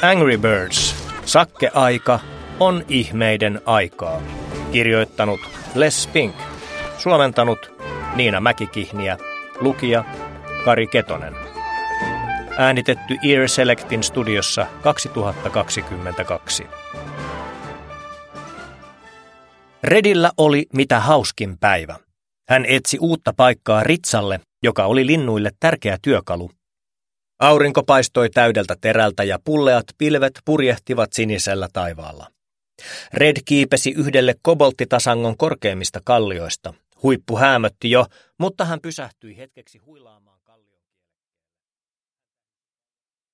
Angry Birds. Sakkeaika on ihmeiden aikaa. Kirjoittanut Les Pink. Suomentanut Niina Mäkikihniä. Lukija Kari Ketonen. Äänitetty Ear Selectin studiossa 2022. Redillä oli mitä hauskin päivä. Hän etsi uutta paikkaa ritsalle, joka oli linnuille tärkeä työkalu. Aurinko paistoi täydeltä terältä ja pulleat pilvet purjehtivat sinisellä taivaalla. Red kiipesi yhdelle kobolttitasangon korkeimmista kallioista. Huippu häämötti jo, mutta hän pysähtyi hetkeksi huilaamaan.